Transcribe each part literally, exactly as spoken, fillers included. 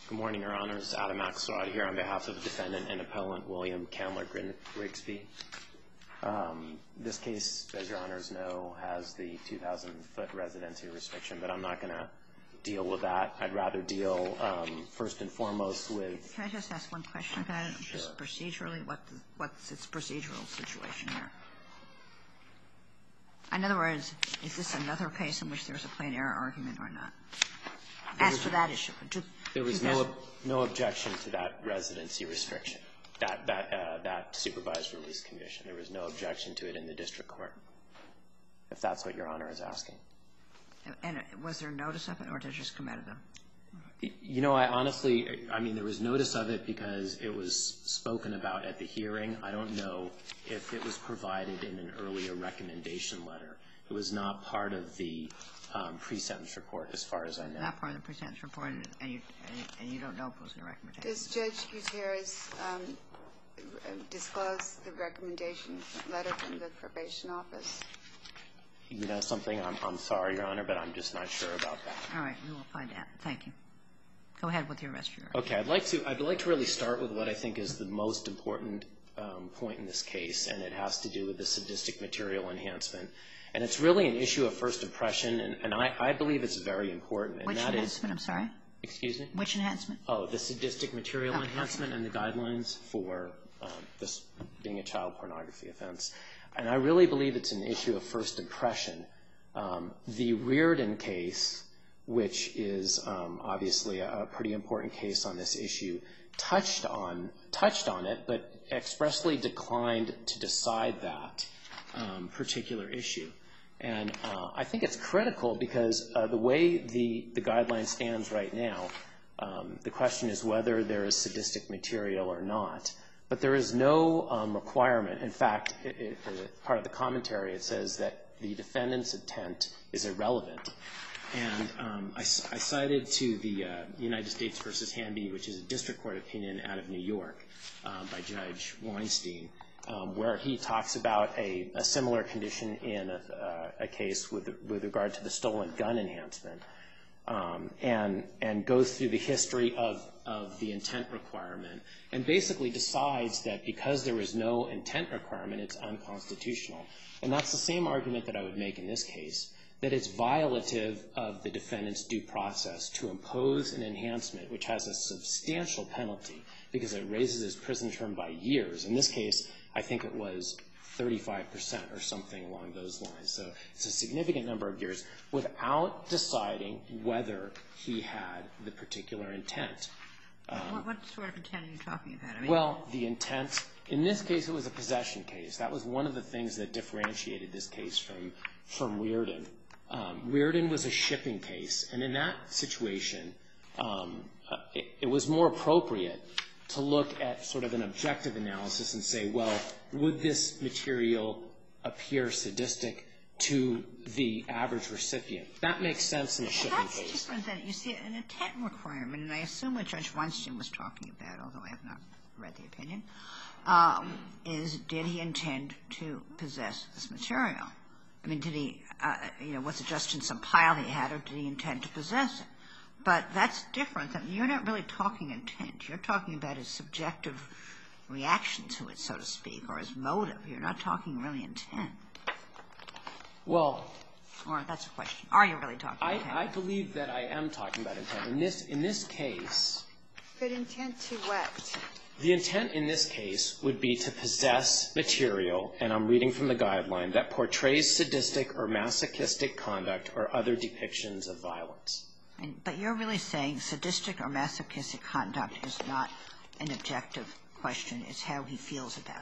Good morning, Your Honors. Adam Axelrod here on behalf of the defendant and appellant William Candler Grigsby. Um, this case, as Your Honors know, has the two thousand foot residency restriction, but I'm not going to deal with that. I'd rather deal um, first and foremost with... Can I just ask one question about it? Sure. Just procedurally, what the, what's its procedural situation here? In other words, is this another case in which there's a plain error argument or not? As to that issue. There was no no objection to that residency restriction, that that uh, that supervised release condition. There was no objection to it in the district court, if that's what Your Honor is asking. And was there notice of it, or did it just come out of them? You know, I honestly, I mean, there was notice of it because it was spoken about at the hearing. I don't know if it was provided in an earlier recommendation letter. It was not part of the um, pre-sentence report, as far as I know. Not part of the pre-sentence report, and you, and you don't know if it was in the recommendation. Does Judge Gutierrez um, disclose the recommendation letter from the probation office? You know something? I'm, I'm sorry, Your Honor, but I'm just not sure about that. All right, we will find out. Thank you. Go ahead with your rest of your Okay, I'd like to I'd like to really start with what I think is the most important um, point in this case, and it has to do with the sadistic material enhancement. And it's really an issue of first impression, and, and I, I believe it's very important. And Which that enhancement? Is, I'm sorry? Excuse me? Which enhancement? Oh, the sadistic material oh, enhancement okay. and the guidelines for um, this being a child pornography offense. And I really believe it's an issue of first impression. Um, the Reardon case, which is um, obviously a, a pretty important case on this issue, touched on touched on it, but expressly declined to decide that um, particular issue. And uh, I think it's critical because uh, the way the, the guideline stands right now, um, the question is whether there is sadistic material or not. But there is no um, requirement. In fact, it, it, it, part of the commentary, it says that the defendant's intent is irrelevant. And um, I, I cited to the uh, United States versus Hanby, which is a district court opinion out of New York uh, by Judge Weinstein, um, where he talks about a, a similar condition in a, uh, a case with, with regard to the stolen gun enhancement, um, and, and goes through the history of, of the intent requirement, and basically decides that because there is no intent requirement, it's unconstitutional. And that's the same argument that I would make in this case, that it's violative of the defendant's due process to impose an enhancement which has a substantial penalty because it raises his prison term by years. In this case, I think it was thirty-five percent or something along those lines. So it's a significant number of years without deciding whether he had the particular intent. Um, what, what sort of intent are you talking about? I mean, well, the intent, in this case, it was a possession case. That was one of the things that differentiated this case from, from Reardon. Um, Reardon was a shipping case, and in that situation, um, uh, it, it was more appropriate to look at sort of an objective analysis and say, well, would this material appear sadistic to the average recipient? That makes sense in a shipping That's case. That's different than, you see, an intent requirement, and I assume what Judge Weinstein was talking about, although I have not read the opinion, um, is did he intend to possess this material? I mean, did he, uh, you know, was it just in some pile he had, or did he intend to possess it? But that's different. You're not really talking intent. You're talking about his subjective reaction to it, so to speak, or his motive. You're not talking really intent. Well, or that's a question. Are you really talking I, intent? I believe that I am talking about intent. In this, in this case... But intent to what? The intent in this case would be to possess material, and I'm reading from the guideline, that portrays sadistic or masochistic conduct or other depictions of violence. And, but you're really saying sadistic or masochistic conduct is not an objective question. It's how he feels about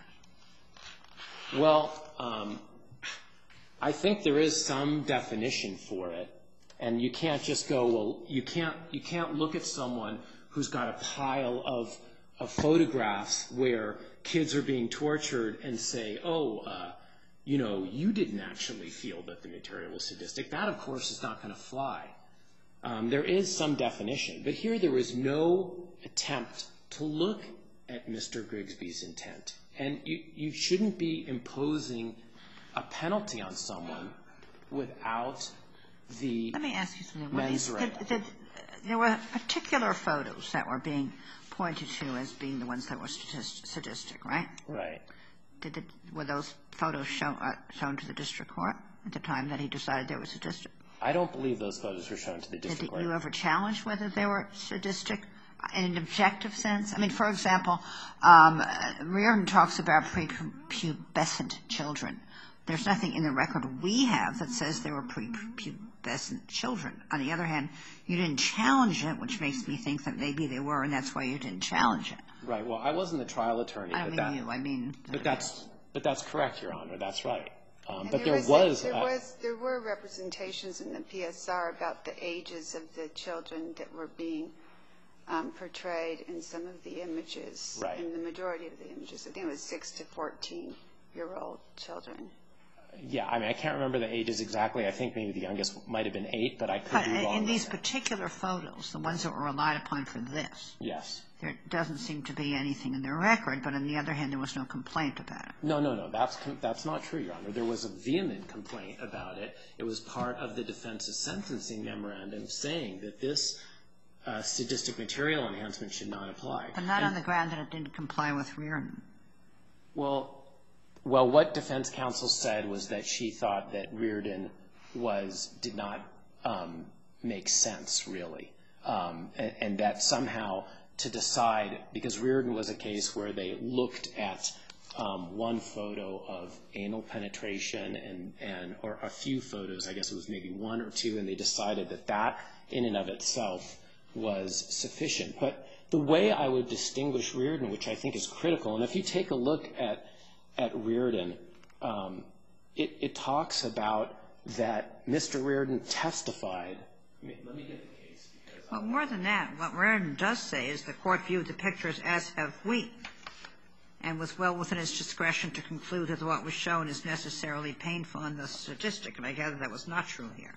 it. Well, um, I think there is some definition for it, and you can't just go, well, you can't, you can't look at someone who's got a pile of of photographs where kids are being tortured and say, oh, uh, you know, you didn't actually feel that the material was sadistic. That, of course, is not going to fly. Um, there is some definition. But here there was no attempt to look at Mister Grigsby's intent. And you, you shouldn't be imposing a penalty on someone without the Let me ask you something. mens rea. Did, did, there were particular photos that were being pointed to as being the ones that were sadistic, right? Right. Did it, were those photos shown, uh, shown to the district court at the time that he decided they were sadistic? I don't believe those photos were shown to the district court. Did you ever challenge whether they were sadistic in an objective sense? I mean, for example, um, Reardon talks about prepubescent children. There's nothing in the record we have that says they were prepubescent children. On the other hand, you didn't challenge it, which makes me think that maybe they were, and that's why you didn't challenge it. Right. Well, I wasn't the trial attorney. I don't but mean that, you. I mean. But that's but that's correct, Your Honor. That's right. Um, but there, there was, was, there uh, was there were representations in the P S R about the ages of the children that were being um, portrayed in some of the images. Right. In the majority of the images, I think it was six to fourteen year old children. Yeah, I mean, I can't remember the ages exactly. I think maybe the youngest might have been eight, but I could But be wrong. in these on that. particular photos, the ones that were relied upon for this, Yes. there doesn't seem to be anything in the record, but on the other hand, there was no complaint about it. No, no, no. That's that's not true, Your Honor. There was a vehement complaint about it. It was part of the defense's sentencing memorandum saying that this uh, sadistic material enhancement should not apply. But not and, on the ground that it didn't comply with Reardon. Well, well, what defense counsel said was that she thought that Reardon was did not um, make sense, really, um, and, and that somehow to decide, because Reardon was a case where they looked at um, one photo of anal penetration and, and or a few photos, I guess it was maybe one or two, and they decided that that in and of itself was sufficient. But the way I would distinguish Reardon, which I think is critical, and if you take a look at at Reardon, um, it, it talks about that Mister Reardon testified. Let me, let me get the case. Well, more than that, what Reardon does say is the court viewed the pictures as have we, and was well within its discretion to conclude that what was shown is necessarily painful and thus sadistic. And I gather that was not true here.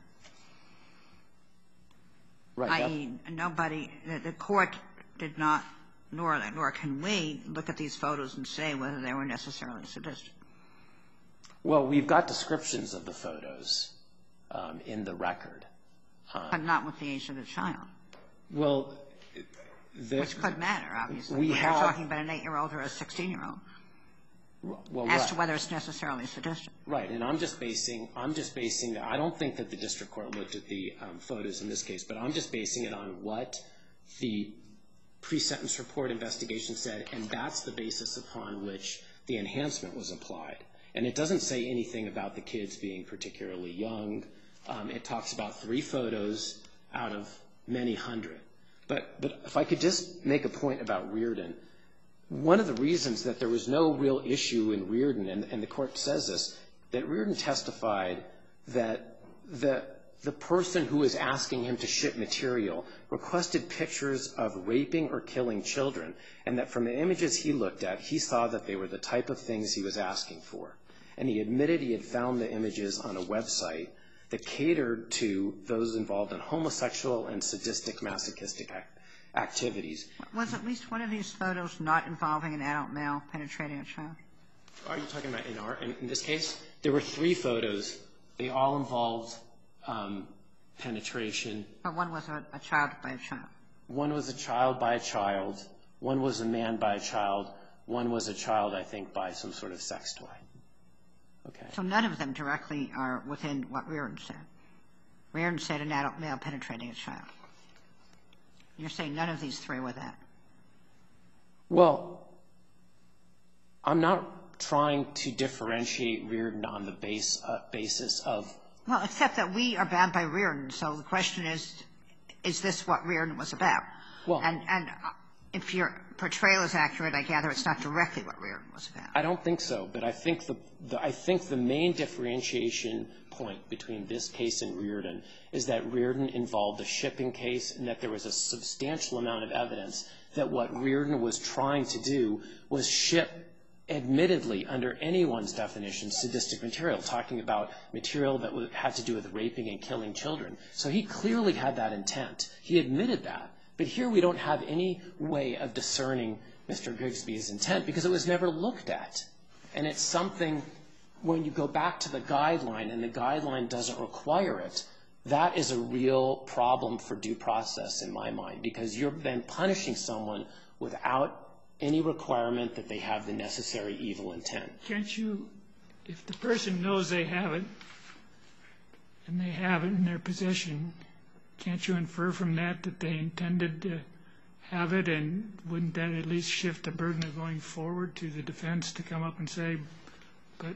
Right. that is, nobody, the, the court did not, nor nor can we look at these photos and say whether they were necessarily sadistic. Well, we've got descriptions of the photos um, in the record. Um, But not with the age of the child. Well, the, Which could matter, obviously. We We're have, talking about an eight-year-old or a sixteen-year-old. Well, as right. to whether it's necessarily sadistic. Right, and I'm just basing, I'm just basing, I don't think that the district court looked at the um, photos in this case, but I'm just basing it on what the pre-sentence report investigation said, and that's the basis upon which the enhancement was applied. And it doesn't say anything about the kids being particularly young. Um, it talks about three photos out of many hundred. But, but if I could just make a point about Reardon, one of the reasons that there was no real issue in Reardon, and, and the court says this, that Reardon testified that the, the person who was asking him to ship material requested pictures of raping or killing children, and that from the images he looked at, he saw that they were the type of things he was asking for. And he admitted he had found the images on a website that catered to those involved in homosexual and sadistic masochistic act activities. Was at least one of these photos not involving an adult male penetrating a child? Are you talking about in our, in, in this case? There were three photos. They all involved um, penetration. But one was a, a child by a child. One was a child by a child. One was a man by a child. One was a child, I think, by some sort of sex toy. Okay. So none of them directly are within what Reardon said. Reardon said an adult male penetrating a child. You're saying none of these three were that? Well, I'm not trying to differentiate Reardon on the base, uh, basis of... Well, except that we are bound by Reardon, so the question is, is this what Reardon was about? Well, and, and if your portrayal is accurate, I gather it's not directly what Reardon was about. I don't think so, but I think the, the, I think the main differentiation point between this case and Reardon is that Reardon involved a shipping case and that there was a substantial amount of evidence that what Reardon was trying to do was ship, admittedly, under anyone's definition, sadistic material, talking about material that had to do with raping and killing children. So he clearly had that intent. He admitted that. But here we don't have any way of discerning Mister Grigsby's intent because it was never looked at. And it's something, when you go back to the guideline, and the guideline doesn't require it, that is a real problem for due process in my mind, because you're then punishing someone without any requirement that they have the necessary evil intent. Can't you, if the person knows they have it, and they have it in their possession, can't you infer from that that they intended to have it, and wouldn't that at least shift the burden of going forward to the defense to come up and say, but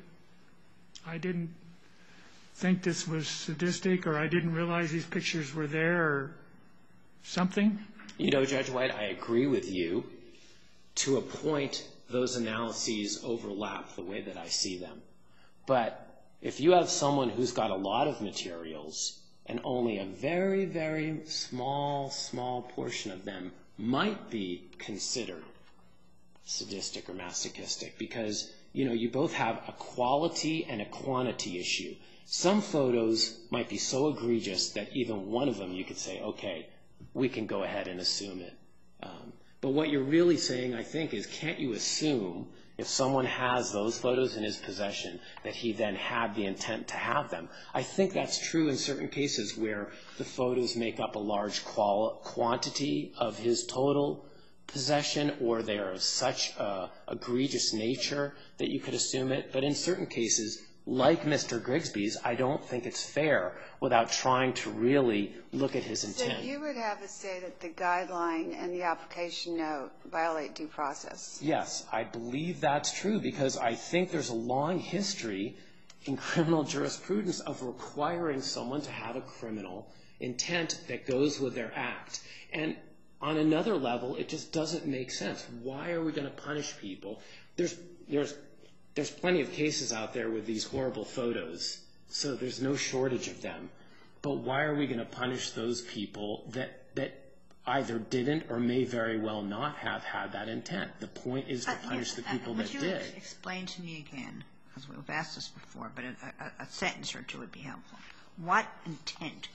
I didn't think this was sadistic, or I didn't realize these pictures were there, or something? You know, Judge White, I agree with you. To a point, those analyses overlap the way that I see them. But if you have someone who's got a lot of materials and only a very, very small, small portion of them might be considered sadistic or masochistic, because, you know, you both have a quality and a quantity issue. Some photos might be so egregious that even one of them you could say, okay, we can go ahead and assume it. Um, but what you're really saying, I think, is can't you assume if someone has those photos in his possession that he then had the intent to have them? I think that's true in certain cases where the photos make up a large qual- quantity of his total possession, or they are of such a egregious nature that you could assume it. But in certain cases, like Mister Grigsby's, I don't think it's fair without trying to really look at his intent. So you would have us say that the guideline and the application note violate due process? Yes, I believe that's true, because I think there's a long history in criminal jurisprudence of requiring someone to have a criminal intent that goes with their act. And on another level, it just doesn't make sense. Why are we going to punish people? There's, there's, there's plenty of cases out there with these horrible photos, so there's no shortage of them. But why are we going to punish those people that, that either didn't or may very well not have had that intent? The point is to punish the people that did. Would you explain to me again, because we've asked this before, but a, a, a sentence or two would be helpful. What intent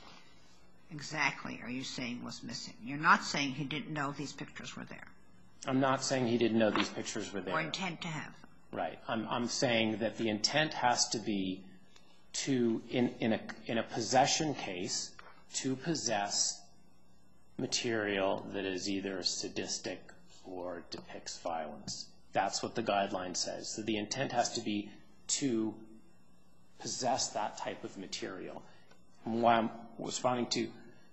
exactly are you saying was missing? You're not saying he didn't know these pictures were there. I'm not saying he didn't know these pictures were there. Or intent to have them. Right. I'm, I'm saying that the intent has to be to, in, in, a, in a possession case, to possess material that is either sadistic or depicts violence. That's what the guideline says. So the intent has to be to possess that type of material. And why I'm responding to...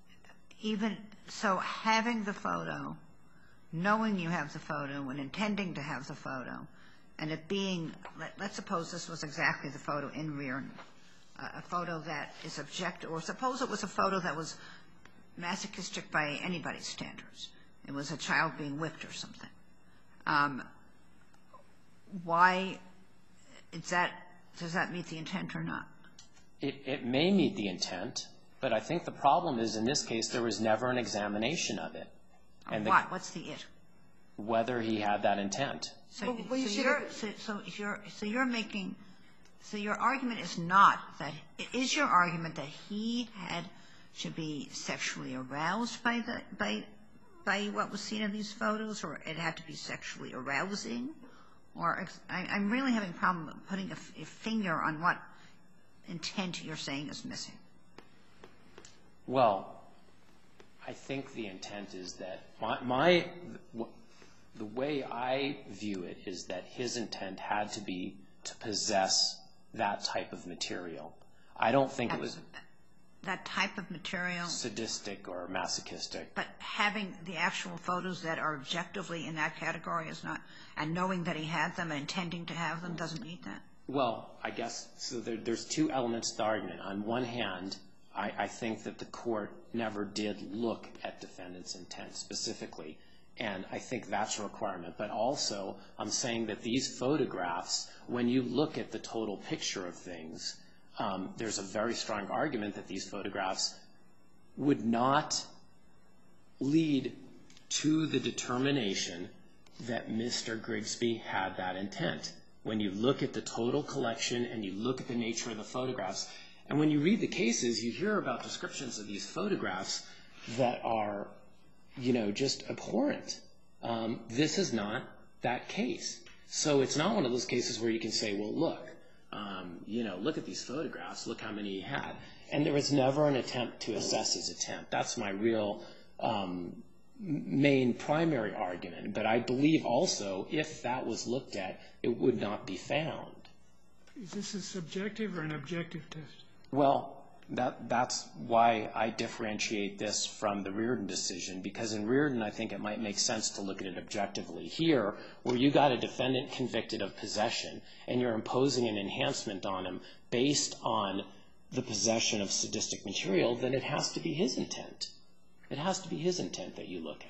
Even so, having the photo, knowing you have the photo and intending to have the photo, and it being, let, let's suppose this was exactly the photo in rear, uh, a photo that is objective, or suppose it was a photo that was masochistic by anybody's standards. It was a child being whipped or something. Um, why is that, does that meet the intent or not? It, it may meet the intent, but I think the problem is in this case there was never an examination of it. And the, what? What's the it? Whether he had that intent. So, well, well, you so, you're, so, so, if you're, so you're making, so your argument is not that, is your argument that he had to be sexually aroused by the, by, by what was seen in these photos, or it had to be sexually arousing? Or, I, I'm really having a problem putting a, a finger on what intent you're saying is missing. Well, I think the intent is that my, my the way I view it is that his intent had to be to possess that type of material. I don't think that, it was that type of material sadistic or masochistic. But having the actual photos that are objectively in that category is not, and knowing that he had them and intending to have them doesn't meet that? Well, I guess, so there, there's two elements to the argument. On one hand, I, I think that the court never did look at defendant's intent specifically, and I think that's a requirement. But also, I'm saying that these photographs, when you look at the total picture of things, um, there's a very strong argument that these photographs would not lead to the determination that Mister Grigsby had that intent. When you look at the total collection and you look at the nature of the photographs, and when you read the cases, you hear about descriptions of these photographs that are, you know, just abhorrent. Um, this is not that case. So it's not one of those cases where you can say, well, look, um, you know, look at these photographs, look how many he had. And there was never an attempt to assess his intent. That's my real um, main primary argument. But I believe also if that was looked at, it would not be found. Is this a subjective or an objective test? Well, that that's why I differentiate this from the Reardon decision, because in Reardon I think it might make sense to look at it objectively. Here, where you got a defendant convicted of possession and you're imposing an enhancement on him based on the possession of sadistic material, then it has to be his intent. It has to be his intent that you look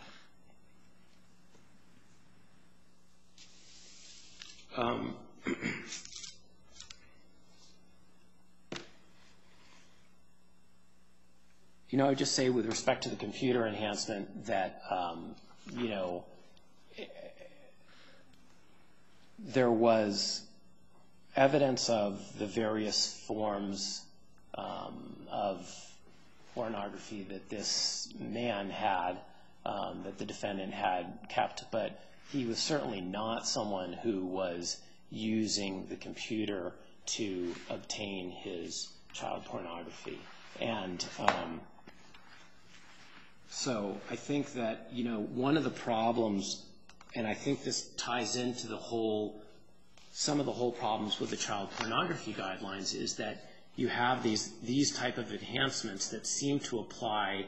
at. Um, You know, I would just say with respect to the computer enhancement that, um, you know, there was evidence of the various forms um, of pornography that this man had, um, that the defendant had kept, but he was certainly not someone who was using the computer to obtain his child pornography. And um, so I think that, you know, one of the problems, and I think this ties into the whole, some of the whole problems with the child pornography guidelines, is that you have these these type of enhancements that seem to apply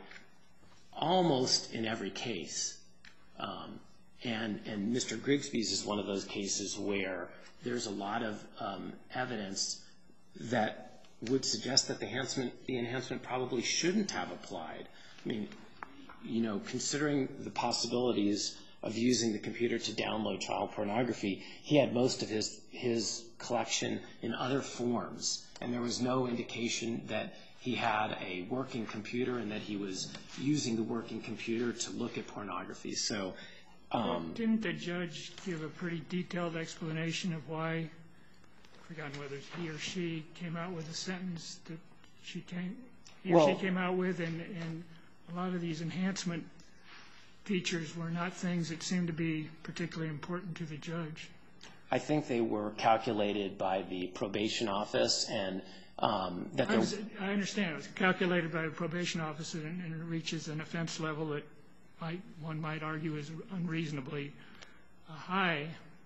almost in every case. Um, and, and Mister Grigsby's is one of those cases where there's a lot of um, evidence that would suggest that the enhancement, the enhancement probably shouldn't have applied. I mean, you know, considering the possibilities of using the computer to download child pornography, he had most of his his collection in other forms, and there was no indication that he had a working computer and that he was using the working computer to look at pornography. So, um, didn't the judge give a pretty detailed explanation of why? I've forgotten whether he or she came out with a sentence that she came, he or well, she came out with, and, and a lot of these enhancement features were not things that seemed to be particularly important to the judge. I think they were calculated by the probation office, and um, that I, was, I understand it was calculated by the probation office, and, and it reaches an offense level that might, one might argue is unreasonably uh, high.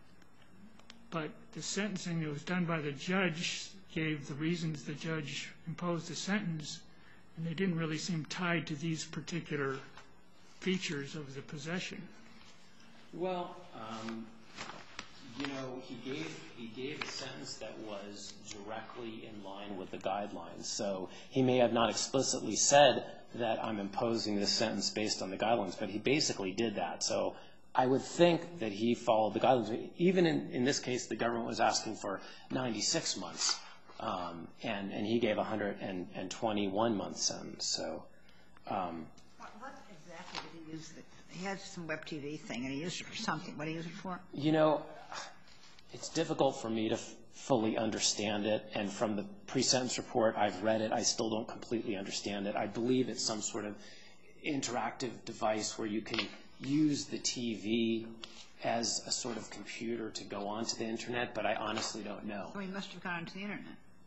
But the sentencing that was done by the judge gave the reasons the judge imposed the sentence, and they didn't really seem tied to these particular features of the possession. Well, um, you know, he gave he gave a sentence that was directly in line with the guidelines. So he may have not explicitly said that I'm imposing this sentence based on the guidelines, but he basically did that. So I would think that he followed the guidelines. Even in, in this case, the government was asking for ninety-six months, um, and, and he gave a one hundred twenty-one month sentence. So, um, what, what exactly did he use? The, he had some web T V thing, and he used it for something. What did he use it for? You know, it's difficult for me to f- fully understand it, and from the pre-sentence report, I've read it. I still don't completely understand it. I believe it's some sort of interactive device where you can use the T V as a sort of computer to go onto the internet, but I honestly don't know. Well, he must have gone onto the internet.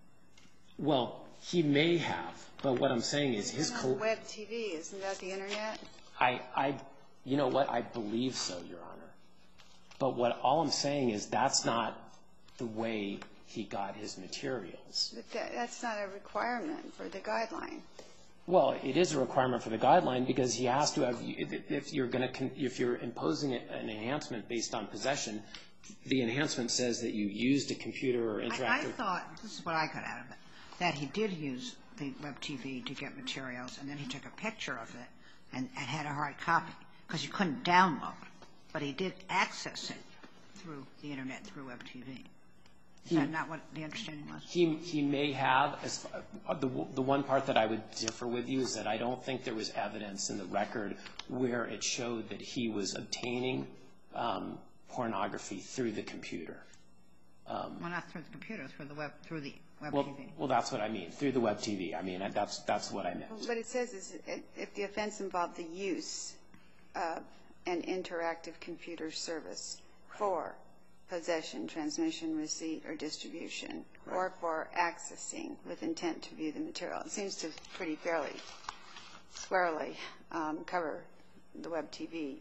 Well, he may have, but what I'm saying is his Isn't co- that web T V, isn't that the internet? I, I, you know what? I believe so, Your Honor. But what all I'm saying is that's not the way he got his materials. But that, that's not a requirement for the guideline. Well, it is a requirement for the guideline because he has to have. If you're going to, if you're imposing an enhancement based on possession, the enhancement says that you used a computer or interactive. I, I thought this is what I got out of it, that he did use the web T V to get materials, and then he took a picture of it and, and had a hard copy because you couldn't download, but he did access it through the internet through web T V. Is He, that not what the understanding was? He he may have. As far, the the one part that I would differ with you is that I don't think there was evidence in the record where it showed that he was obtaining um, pornography through the computer. Um, Well, not through the computer, through the web, through the web well, T V. well, that's what I mean. Through the web T V. I mean, that's that's what I meant. What it says is if the offense involved the use of an interactive computer service for possession, transmission, receipt, or distribution, or for accessing with intent to view the material. It seems to pretty fairly squarely um, cover the web T V.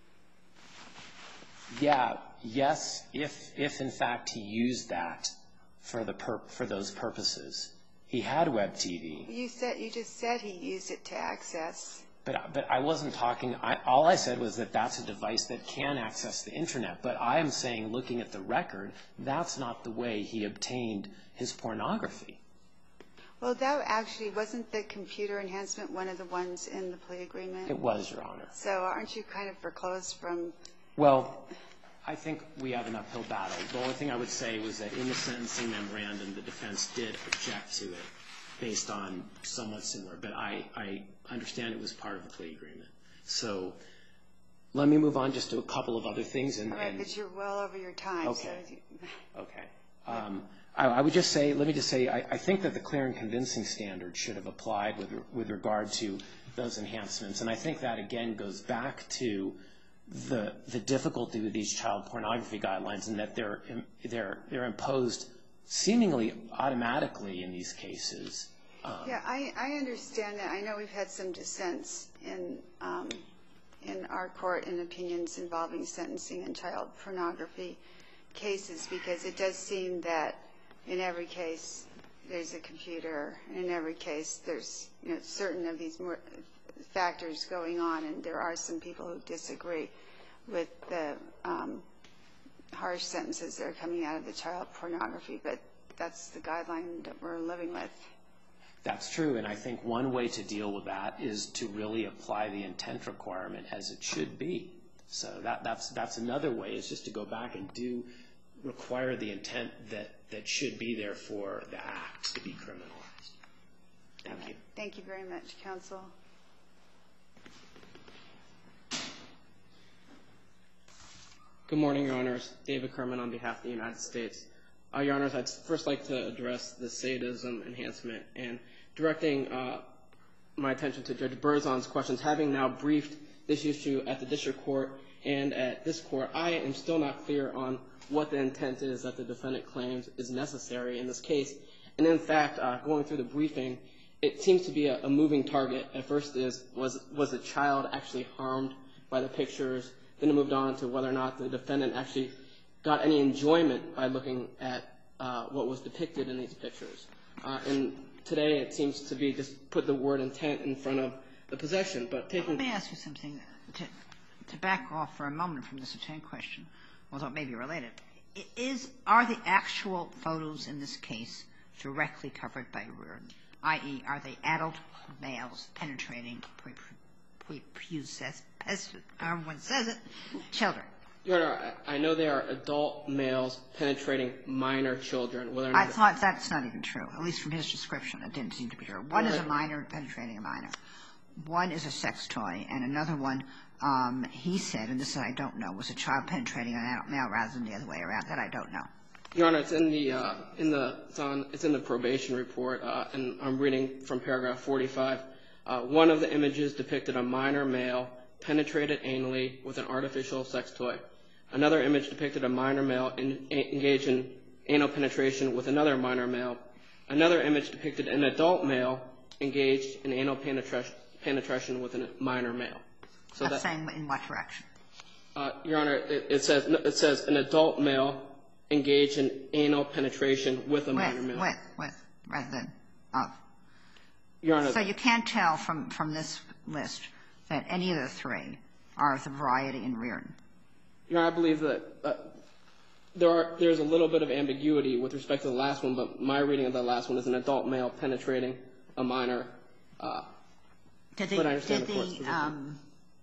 Yeah, yes, if, if in fact he used that for, the pur for those purposes. He had web T V. You said, you just said he used it to access. But, but I wasn't talking, I, all I said was that that's a device that can access the internet. But I am saying, looking at the record, that's not the way he obtained his pornography. Well, that actually, wasn't the computer enhancement one of the ones in the plea agreement? It was, Your Honor. So aren't you kind of foreclosed from... Well, I think we have an uphill battle. The only thing I would say was that in the sentencing memorandum, the defense did object to it based on somewhat similar. But I, I understand it was part of the plea agreement. So let me move on just to a couple of other things. And, All right, and, but you're well over your time. Okay. So you... Okay. Um, I, I would just say, let me just say, I, I think that the clear and convincing standard should have applied with, with regard to those enhancements. And I think that, again, goes back to the, the difficulty with these child pornography guidelines, and that they're, they're, they're imposed seemingly automatically in these cases. Um, Yeah, I, I understand that. I know we've had some dissents in, um, in our court in opinions involving sentencing and child pornography cases, because it does seem that in every case there's a computer, and in every case there's, you know, certain of these more factors going on, and there are some people who disagree with the um, harsh sentences that are coming out of the child pornography, but that's the guideline that we're living with. That's true, and I think one way to deal with that is to really apply the intent requirement as it should be. So that, that's, that's another way, is just to go back and do require the intent that, that should be there for the act to be criminalized. Thank you. Thank you very much, counsel. Good morning, Your Honors. David Kerman on behalf of the United States. Uh, Your Honors, I'd first like to address the sadism enhancement, and directing uh, my attention to Judge Berzon's questions. Having now briefed this issue at the district court and at this court, I am still not clear on what the intent is that the defendant claims is necessary in this case. And in fact, uh, going through the briefing, it seems to be a, a moving target. At first is, was, was the child actually harmed by the pictures? Then it moved on to whether or not the defendant actually got any enjoyment by looking at uh, what was depicted in these pictures. Uh, and today it seems to be just put the word intent in front of the possession. But taking Let me ask you something to, to back off for a moment from this intent question, although it may be related. Is, are the actual photos in this case directly covered by Reardon, that is, are they adult males penetrating prepubescent, everyone says it, children? Your Honor, I know they are adult males penetrating minor children. Whether or not I thought that's not even true, at least from his description. It didn't seem to be true. One is a minor penetrating a minor. One is a sex toy, and another one, um, he said, and this I don't know, was a child penetrating an adult male rather than the other way around. That I don't know. Your Honor, it's in the uh, in the it's on it's in the probation report, uh, and I'm reading from paragraph forty-five. Uh, one of the images depicted a minor male penetrated anally with an artificial sex toy. Another image depicted a minor male in, a, engaged in anal penetration with another minor male. Another image depicted an adult male engaged in anal penetration, penetration with a minor male. So That's that, saying in what direction? Uh, Your Honor, it, it says it says an adult male engaged in anal penetration with a With, minor male. with, with, rather than of. Your Honor, So you can't tell from, from this list that any of the three are the variety in Reardon. Your Honor, I believe that uh, there are there's a little bit of ambiguity with respect to the last one, but my reading of the last one is an adult male penetrating a minor. Uh, Did the, but I understand did the court's the position. um,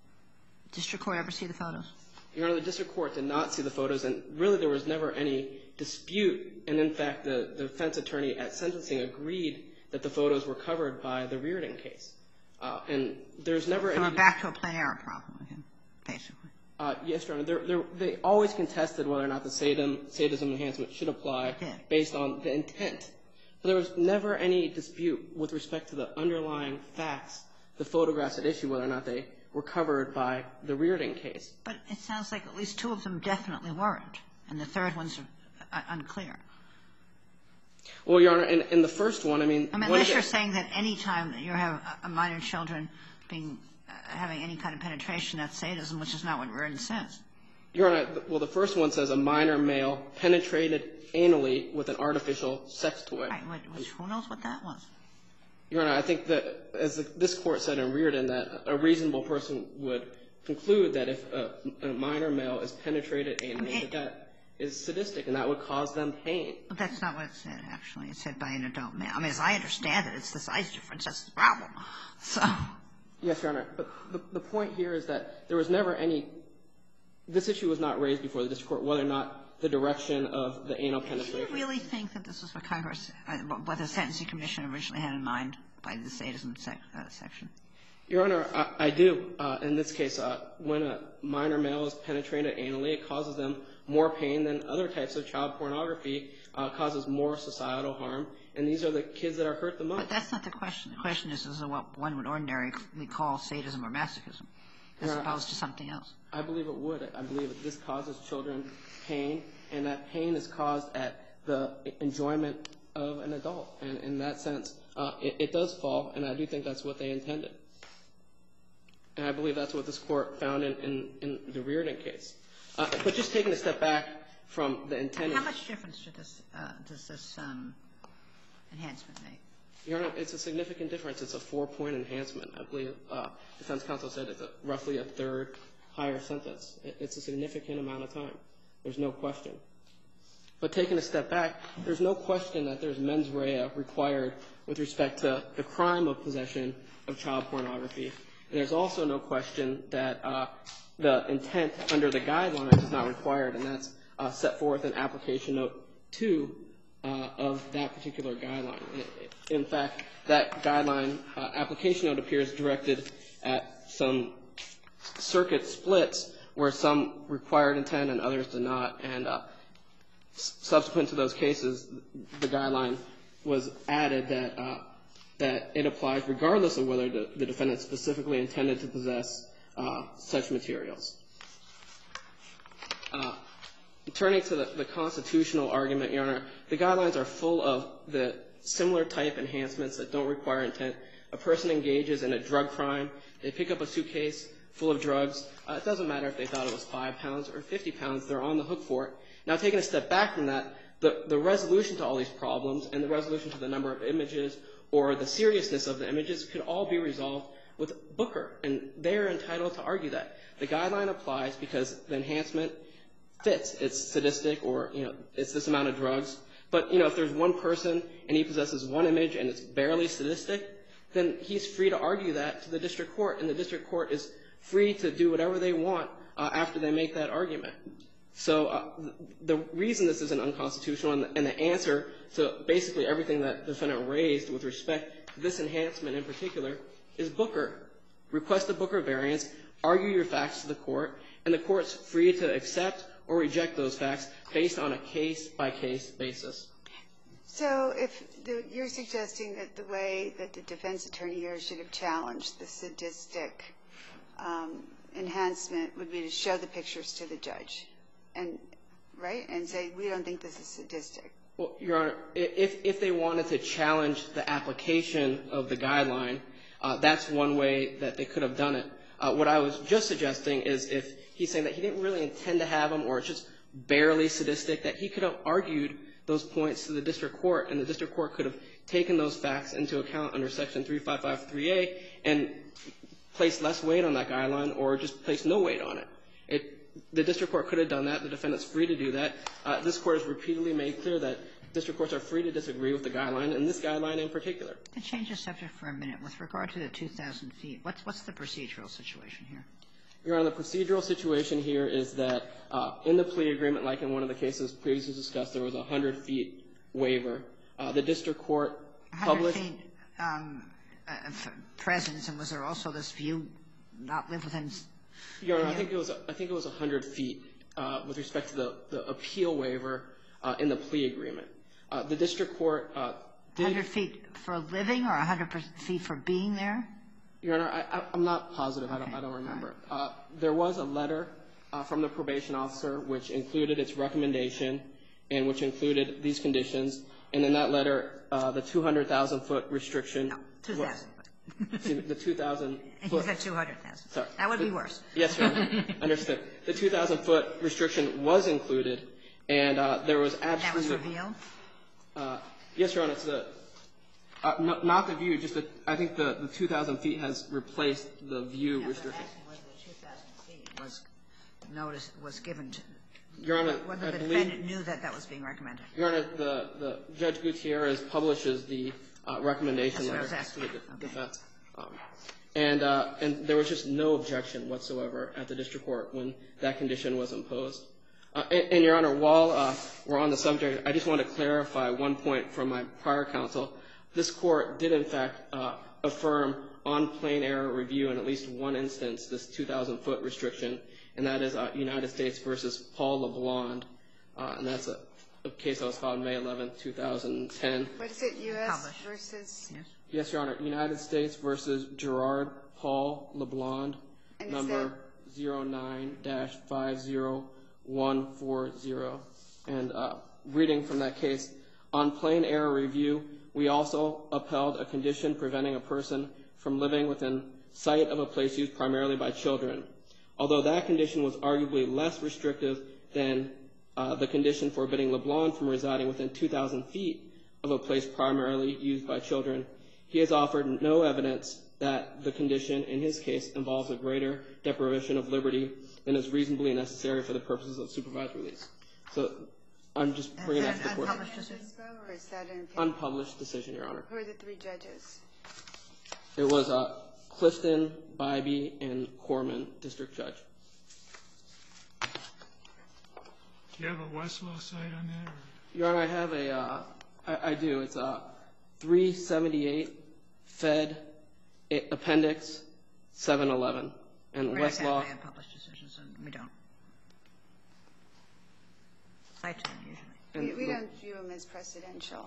district court ever see the photos? Your Honor, the district court did not see the photos, and really there was never any dispute. And in fact, the, the defense attorney at sentencing agreed that the photos were covered by the Reardon case. Uh, and there's never So any. we're back to a plain error problem again, basically. Uh, yes, Your Honor. They're, they're, they always contested whether or not the sadism, sadism enhancement should apply Yeah. based on the intent. But there was never any dispute with respect to the underlying facts, the photographs at issue, whether or not they were covered by the Reardon case. But it sounds like at least two of them definitely weren't, and the third one's uh, unclear. Well, Your Honor, in, in the first one, I mean... I mean, unless you're saying that any time that you have a minor children being, uh, having any kind of penetration, that's sadism, which is not what Reardon says. Your Honor, well, the first one says a minor male penetrated anally with an artificial sex toy. Right, which, who knows what that was? Your Honor, I think that, as this Court said in Reardon, that a reasonable person would conclude that if a, a minor male is penetrated anally, I mean, that that is sadistic, and that would cause them pain. But that's not what it said, actually. It said by an adult male. I mean, as I understand it, it's the size difference. That's the problem. So... Yes, Your Honor. But the, the point here is that there was never any – this issue was not raised before the district court, whether or not the direction of the anal penetration. Do you really think that this is what Congress uh, – what the Sentencing Commission originally had in mind by the sadism sec, uh, section? Your Honor, I, I do. Uh, in this case, uh, when a minor male is penetrated anally, it causes them more pain than other types of child pornography, uh, causes more societal harm, and these are the kids that are hurt the most. But that's not the question. The question is, is what one would ordinarily call sadism or masochism, as Your Honor, opposed to something else. I believe it would. I believe that this causes children pain, and that pain is caused at the enjoyment of an adult. And in that sense, uh, it, it does fall, and I do think that's what they intended. And I believe that's what this Court found in, in, in the Reardon case. Uh, but just taking a step back from the intended... How much difference does this, uh, does this um, enhancement make? Your Honor, it's a significant difference. It's a four-point enhancement. I believe uh, defense counsel said it's a, roughly a third higher sentence. It, it's a significant amount of time. There's no question. But taking a step back, there's no question that there's mens rea required with respect to the crime of possession of child pornography. And there's also no question that uh, the intent under the guidelines is not required, and that's uh, set forth in Application Note two uh, of that particular guideline. In fact, that guideline uh, application note appears directed at some circuit splits where some required intent and others did not. And uh, subsequent to those cases, the guideline was added that uh, that it applies regardless of whether the, the defendant specifically intended to possess uh, such materials. Uh, turning to the, the constitutional argument, Your Honor, the guidelines are full of the similar type enhancements that don't require intent. A person engages in a drug crime. They pick up a suitcase full of drugs. Uh, it doesn't matter if they thought it was five pounds or fifty pounds. They're on the hook for it. Now, taking a step back from that, the, the resolution to all these problems and the resolution to the number of images or the seriousness of the images could all be resolved with Booker, and they're entitled to argue that. The guideline applies because the enhancement fits. It's sadistic or, you know, it's this amount of drugs. But, you know, if there's one person and he possesses one image and it's barely sadistic, then he's free to argue that to the district court, and the district court is free to do whatever they want uh, after they make that argument. So uh, the reason this isn't unconstitutional, and the, and the answer to basically everything that the defendant raised with respect to this enhancement in particular is Booker. Request a Booker variance, argue your facts to the court, and the court's free to accept or reject those facts based on a case-by-case basis. So if the, you're suggesting that the way that the defense attorney here should have challenged the sadistic um, enhancement would be to show the pictures to the judge, and right, and say, we don't think this is sadistic. Well, Your Honor, if, if they wanted to challenge the application of the guideline, uh, that's one way that they could have done it. Uh, what I was just suggesting is if he's saying that he didn't really intend to have them or it's just barely sadistic, that he could have argued those points to the district court, and the district court could have taken those facts into account under Section three fifty-five three A and placed less weight on that guideline or just placed no weight on it. It the district court could have done that. The defendant's free to do that. Uh, this court has repeatedly made clear that district courts are free to disagree with the guideline, and this guideline in particular. To change the subject for a minute, with regard to the two thousand feet, what's, what's the procedural situation here? Your Honor, the procedural situation here is that uh, in the plea agreement, like in one of the cases previously discussed, there was a one hundred feet waiver. Uh, the district court published... one hundred feet um, uh, presence, and was there also this view not live within... Your Honor, I think it was, I think it was one hundred feet uh, with respect to the, the appeal waiver uh, in the plea agreement. Uh, the district court uh, did... one hundred feet for living or one hundred feet for being there? Your Honor, I, I, I'm not positive. Okay. I don't, I don't remember. Right. Uh, there was a letter uh, from the probation officer which included its recommendation and which included these conditions. and in that letter, uh, the two hundred thousand foot restriction. No, two thousand. The two thousand And you said two hundred thousand. Sorry. That would the, be worse. Yes, Your Honor. Understood. The two thousand foot restriction was included, and uh, there was absolutely. That was revealed? Uh, yes, Your Honor. It's the, uh, no, not the view, just the, I think the, the two thousand feet has replaced the view Yeah, restriction. but whether the two thousand feet was notice, was given to, Your Honor, whether I the believe, defendant knew that that was being recommended. Your Honor, the, the Judge Gutierrez publishes the uh, recommendation That's what I letter was asking. to the Okay. defense. Um, and, uh, and there was just no objection whatsoever at the district court when that condition was imposed. Uh, and, and, Your Honor, while uh, we're on the subject, I just want to clarify one point from my prior counsel. This court did, in fact, uh, affirm on plain error review in at least one instance this two thousand foot restriction, and that is uh, United States versus Paul LeBlond. Uh, and that's a, a case that was filed May eleventh, two thousand ten. What is it, U S Published. versus? Yes. Yes, Your Honor. United States versus Gerard Paul LeBlond, And is number zero nine dash five zero one four zero. And uh, reading from that case, on plain error review, we also upheld a condition preventing a person from living within sight of a place used primarily by children. Although that condition was arguably less restrictive than uh, the condition forbidding LeBlond from residing within two thousand feet of a place primarily used by children, he has offered no evidence that the condition in his case involves a greater deprivation of liberty than is reasonably necessary for the purposes of supervised release. So I'm just bringing that to the court. Unpublished decision? Or is that an opinion? Unpublished decision, Your Honor. Who are the three judges? It was uh, Clifton, Bybee, and Corman, district judge. Do you have a Westlaw site on that? Or? Your Honor, I have a, uh, I, I do. It's uh, three seventy-eight Fed Appendix seven eleven. And We're not Westlaw. going to unpublished decisions, and we don't. Cite to them usually. We, we don't view them as precedential.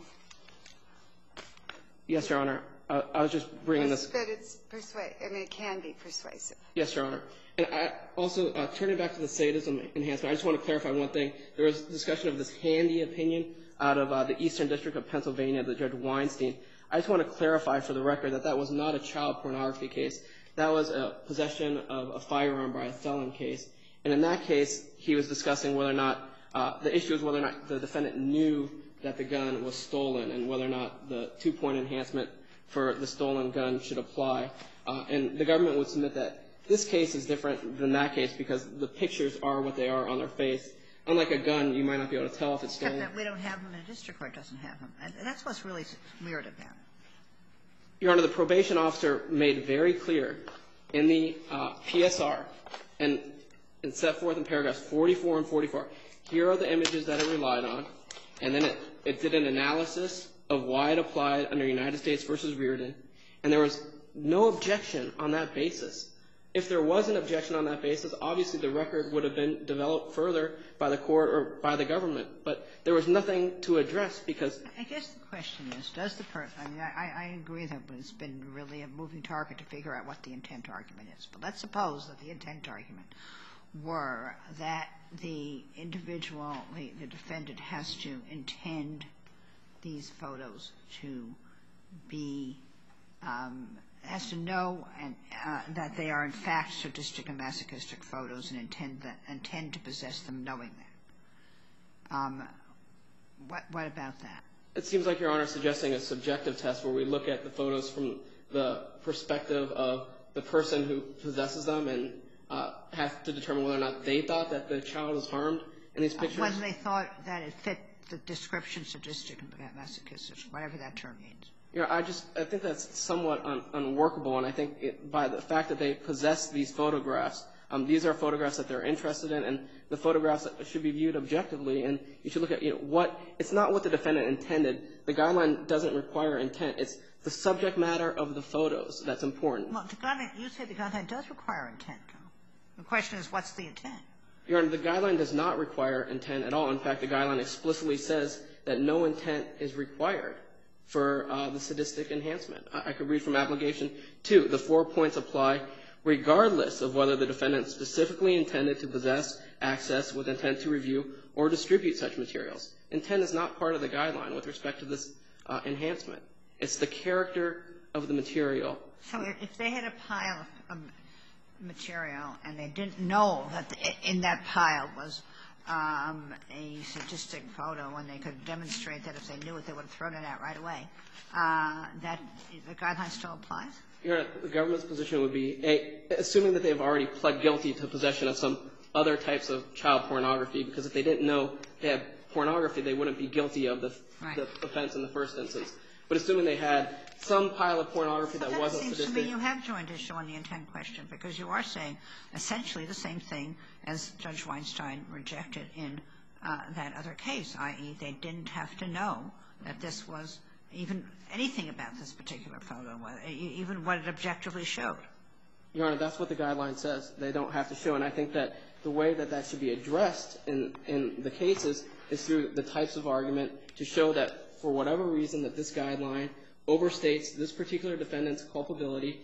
Yes, Your Honor. Uh, I was just bringing this. But it's persuasive. I mean, it can be persuasive. Yes, Your Honor. And I also, uh, turning back to the sadism enhancement, I just want to clarify one thing. There was discussion of this handy opinion out of uh, the Eastern District of Pennsylvania, the Judge Weinstein. I just want to clarify for the record that that was not a child pornography case. That was a possession of a firearm by a felon case. And in that case, he was discussing whether or not, uh, the issue was whether or not the defendant knew that the gun was stolen and whether or not the two-point enhancement for the stolen gun should apply. Uh, and the government would submit that this case is different than that case because the pictures are what they are on their face. Unlike a gun, you might not be able to tell if it's stolen. Except that we don't have them, and the district court doesn't have them. And that's what's really weird about it. Your Honor, the probation officer made very clear in the uh, P S R and, and set forth in paragraphs forty-four and forty-four, here are the images that it relied on, and then it, it did an analysis of why it applied under United States versus Reardon, and there was no objection on that basis. If there was an objection on that basis, obviously the record would have been developed further by the court or by the government. But there was nothing to address because I guess the question is, does the person, I mean, I, I agree that it's been really a moving target to figure out what the intent argument is. But let's suppose that the intent argument were that the individual, the, the defendant has to intend these photos to be, um, has to know and, uh, that they are in fact sadistic and masochistic photos and intend that, intend to possess them knowing that. Um, what, what about that? it seems like Your Honor is suggesting a subjective test where we look at the photos from the perspective of the person who possesses them and uh, have to determine whether or not they thought that the child was harmed in these pictures. Whether they thought that it fit the description sadistic and masochistic, whatever that term means. Yeah, I just I think that's somewhat un, unworkable, and I think it, by the fact that they possess these photographs, um, these are photographs that they're interested in, and the photographs should be viewed objectively. And you should look at you know what it's not what the defendant intended. The guideline doesn't require intent. It's the subject matter of the photos that's important. Well, the guideline, you say the guideline does require intent. The question is, what's the intent? Your Honor, the guideline does not require intent at all. In fact, the guideline explicitly says that no intent is required for uh, the sadistic enhancement. I, I could read from application two. The four points apply regardless of whether the defendant specifically intended to possess access with intent to review or distribute such materials. Intent is not part of the guideline with respect to this uh, enhancement. It's the character of the material. So if they had a pile of um, material and they didn't know that in that pile was um, a sadistic photo, and they could demonstrate that if they knew it, they would have thrown it out right away, uh, that the guideline still applies? Your Honor, the government's position would be, a, assuming that they have already pled guilty to possession of some other types of child pornography, because if they didn't know they had pornography, they wouldn't be guilty of the, right. the offense in the first instance. But assuming they had some pile of pornography that well, wasn't seems sadistic. To me you have joined issue on the intent question, because you are saying essentially the same thing as Judge Weinstein rejected in uh, that other case, that is they didn't have to know that this was even anything about this particular photo, even what it objectively showed. Your Honor, that's what the guideline says. They don't have to show. And I think that the way that that should be addressed in, in the cases is through the types of argument to show that for whatever reason that this guideline overstates this particular defendant's culpability,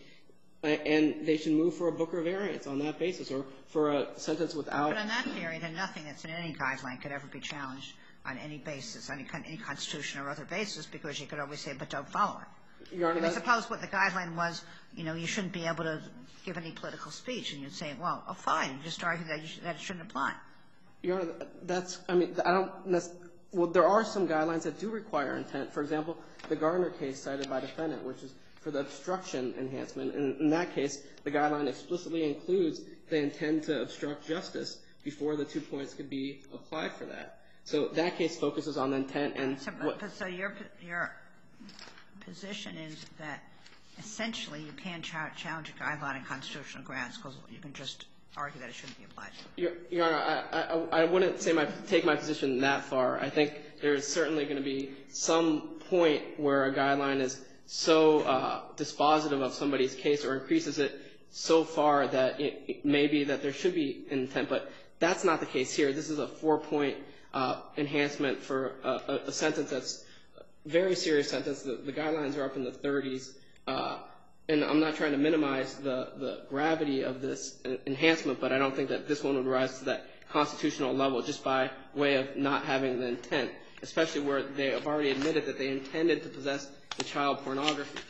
and they should move for a Booker variance on that basis, or for a sentence without. But on that theory, then nothing that's in any guideline could ever be challenged on any basis, any, any constitutional or other basis, because you could always say, but don't follow it. Your Honor, I suppose what the guideline was, you know, you shouldn't be able to give any political speech, and you'd say, well, oh, fine, you just argue that, you should, that it shouldn't apply. Your Honor, that's, I mean, I don't necessarily, well, there are some guidelines that do require intent. For example, the Gardner case cited by defendant, which is for the obstruction enhancement. And in that case, the guideline explicitly includes they intend to obstruct justice before the two points could be applied for that. So that case focuses on intent and so, what. But, so your, your position is that essentially you can't ch- challenge a guideline on constitutional grounds because you can just argue that it shouldn't be applied. Your, Your Honor, I, I, I wouldn't say my, take my position that far. I think there is certainly going to be some point where a guideline is so uh, dispositive of somebody's case or increases it so far that it, it may be that there should be intent, but that's not the case here. This is a four-point uh, enhancement for a, a, a sentence that's a very serious sentence. The, the guidelines are up in the thirties. Uh, And I'm not trying to minimize the, the gravity of this enhancement, but I don't think that this one would rise to that constitutional level just by way of not having the intent, especially where they have already admitted that they intended to possess the child pornography.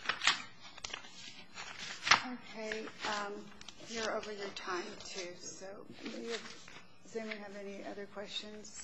Okay. Um, you're over your time, too. So do you have, does anyone have any other questions?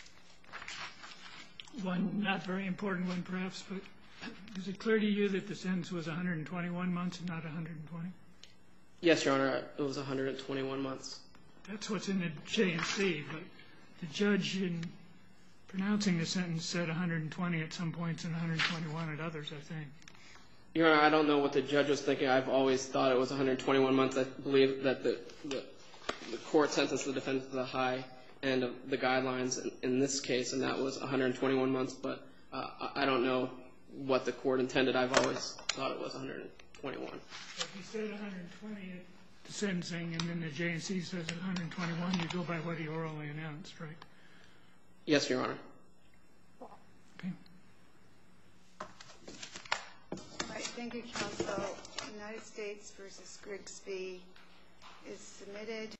One not very important one, perhaps, but is it clear to you that the sentence was one hundred twenty-one months and not one hundred twenty? Yes, Your Honor, it was one hundred twenty-one months. That's what's in the J and C, but the judge in pronouncing the sentence said one hundred twenty at some points and one hundred twenty-one at others, I think. Your Honor, I don't know what the judge was thinking. I've always thought it was one hundred twenty-one months. I believe that the, the, the court sentenced the defendant to the high end of the guidelines in, in this case, and that was one hundred twenty-one months, but uh, I don't know what the court intended. I've always thought it was one hundred twenty-one. If you said one hundred twenty at the sentencing and then the J and C says one hundred twenty-one, you go by what he orally announced, right? Yes, Your Honor. Okay. All right. Thank you, counsel. United States versus Grigsby is submitted.